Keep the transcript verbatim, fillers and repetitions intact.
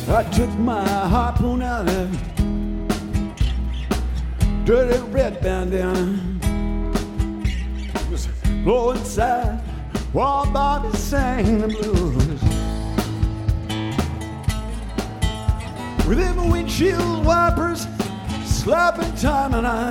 I took my harpoon out of dirty red bandana, was blowing inside while Bobby sang the blues. With them windshield wipers slapping time, and I